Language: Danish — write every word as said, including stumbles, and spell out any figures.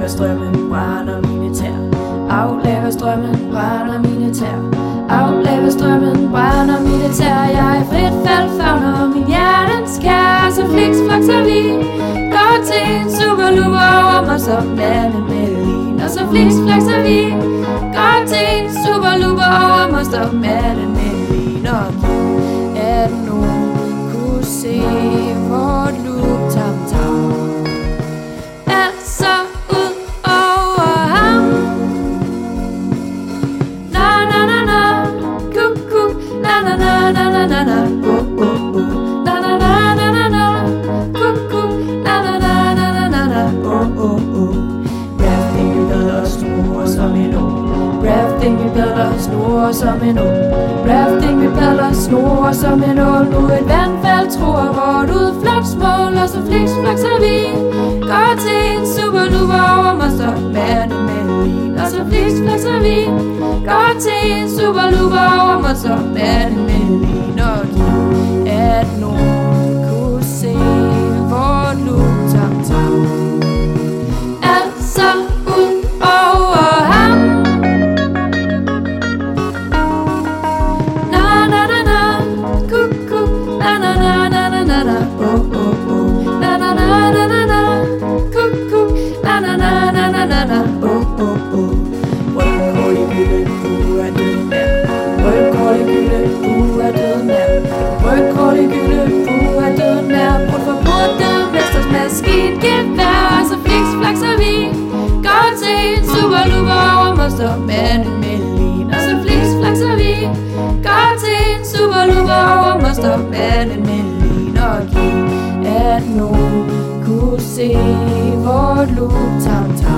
Aflægger strømmen, brænder mine tær. Aflægger strømmen, brænder mine tær. Aflægger strømmen, brænder mine tær. Jeg er frit fald, favner min hjertens kær. Så fliks flakser vi, går til en superluper over mig som manden med lin. Og så fliks flakser vi, går til en superluper over mig som manden med lin. Og at nogen kunne se vort loop tam tam. Altså ud over ham. Na na na na, kuk kuk, na na na na na na na, oh oh oh. Na na na na na na, kuk kuk, na na na na na na na, oh oh oh. Rafting i bedre snor som en å. Rafting i bedre snor som en å. Rafting i bedre snor som en å. Nu et vandfald tror vort udflugtsmål. Og så fliks flakser vi, går til en superluper over mig som manden med lin. Og så fliks flakser vi, går til en superluper over mig som manden med lin. Og at nogen kunne se vort loop tam tam. Altså ud over ham. Na na na na, kuk kuk, na na na na na na na, oh oh oh. Na na na na na na, kuk kuk, na na na na na na na, oh oh oh. Rødkål i gylden, du er død nær. Rødkål i gylden, du er død nær. Rødkål i gylden, du er død nær. Brud for brudte, mesters maskingevær. Og så fliks flakser vi, går til en superluper over mig som manden med lin. Og så fliks flakser vi, går til en superluper over mig som manden med lin. Og giv at nogen kunne se vort loop tam tam.